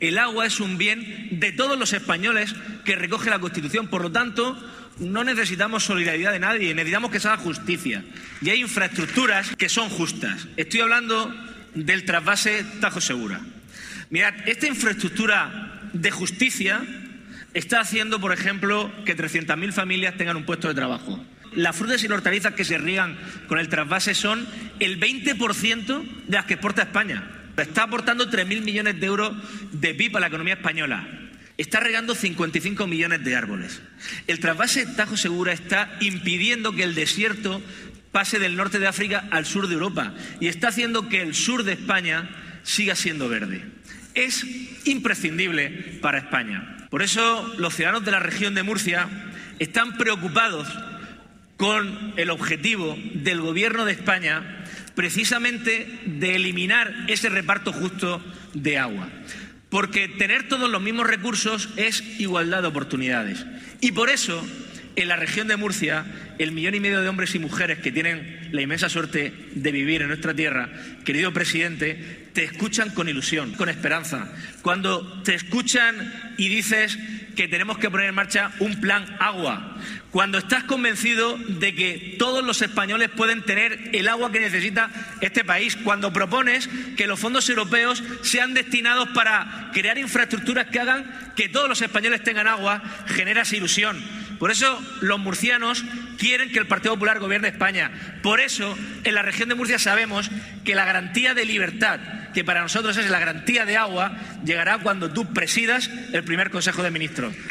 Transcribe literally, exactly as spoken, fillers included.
El agua es un bien de todos los españoles que recoge la Constitución. Por lo tanto, no necesitamos solidaridad de nadie, necesitamos que se haga justicia. Y hay infraestructuras que son justas. Estoy hablando del trasvase Tajo Segura. Mirad, esta infraestructura de justicia está haciendo, por ejemplo, que trescientas mil familias tengan un puesto de trabajo. Las frutas y las hortalizas que se riegan con el trasvase son el veinte por ciento de las que exporta España. Está aportando tres mil millones de euros de P I B a la economía española. Está regando cincuenta y cinco millones de árboles. El trasvase Tajo Segura está impidiendo que el desierto pase del norte de África al sur de Europa y está haciendo que el sur de España siga siendo verde. Es imprescindible para España. Por eso los ciudadanos de la región de Murcia están preocupados con el objetivo del Gobierno de España precisamente de eliminar ese reparto justo de agua. Porque tener todos los mismos recursos es igualdad de oportunidades. Y por eso, en la región de Murcia, el millón y medio de hombres y mujeres que tienen la inmensa suerte de vivir en nuestra tierra, querido presidente, te escuchan con ilusión, con esperanza. Cuando te escuchan y dices que tenemos que poner en marcha un plan agua, cuando estás convencido de que todos los españoles pueden tener el agua que necesita este país, cuando propones que los fondos europeos sean destinados para crear infraestructuras que hagan que todos los españoles tengan agua, generas ilusión. Por eso los murcianos quieren que el Partido Popular gobierne España. Por eso en la región de Murcia sabemos que la garantía de libertad, que para nosotros es la garantía de agua, llegará cuando tú presidas el primer Consejo de Ministros.